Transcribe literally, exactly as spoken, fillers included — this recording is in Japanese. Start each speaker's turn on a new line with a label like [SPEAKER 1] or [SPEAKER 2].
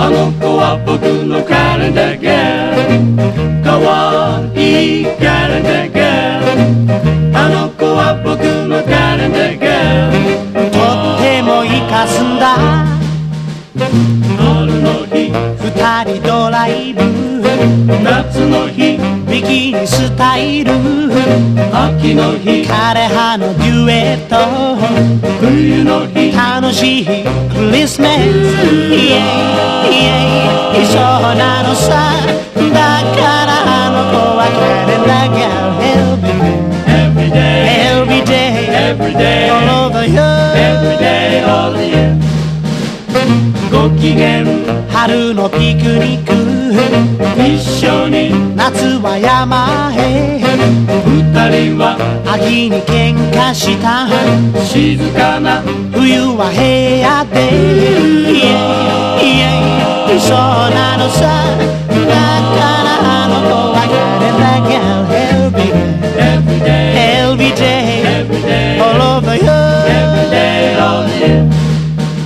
[SPEAKER 1] あの子は僕のカレンダーガール、かわいいカレンダーガール、あの子は僕のカレンダーガール、
[SPEAKER 2] とっても生かすんだ
[SPEAKER 1] 春の日
[SPEAKER 2] 二人ドライブ、
[SPEAKER 1] 夏の日
[SPEAKER 2] ビキニスタイル、
[SPEAKER 1] 秋の日
[SPEAKER 2] 枯葉のデュエット、
[SPEAKER 1] 冬の日
[SPEAKER 2] 楽しいクリスマス、イエイイエイそうなのさ、だからあの子はカレンダーガール
[SPEAKER 1] Every day
[SPEAKER 2] Every day
[SPEAKER 1] Every day
[SPEAKER 2] All over you
[SPEAKER 1] Every day All the year ご機嫌
[SPEAKER 2] 春のピクニック、
[SPEAKER 1] 一緒に
[SPEAKER 2] 夏は山へ、
[SPEAKER 1] 二人は
[SPEAKER 2] 秋に喧嘩した、
[SPEAKER 1] 静かな
[SPEAKER 2] 冬は部屋で、イエイイエイそうなのさ、